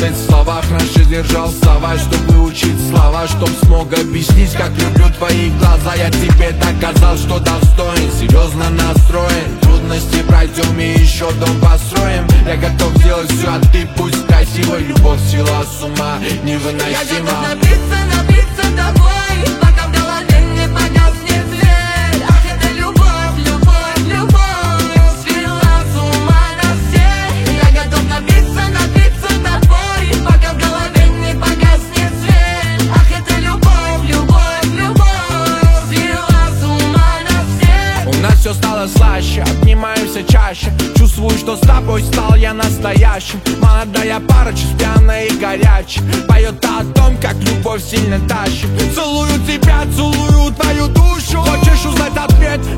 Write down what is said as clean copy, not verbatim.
путать в словах. Раньше держал слова, чтобы выучить слова, чтоб смог объяснить, как люблю твои глаза. Я тебе доказал, что достоин, серьезно настроен. Трудности пройдем и еще дом построим. Я готов делать все, а ты пусть красивой. Любовь свела с ума невыносима. Я готов напиться тобой, пока в голове не погаснет свет. Ах, это любовь, любовь, любовь свела с ума нас всех. Я готов напиться тобой, пока в голове не погаснет свет. Ах, это любовь, любовь, любовь свела с ума нас всех. У нас все стало слаще, обнимаемся чаще. Чувствую, что с тобой стал я настоящим. Молодая пара, чуть пьяная и горячая, поет о том, как любовь сильно тащит. Целую тебя, целую твою душу. Хочешь узнать ответ?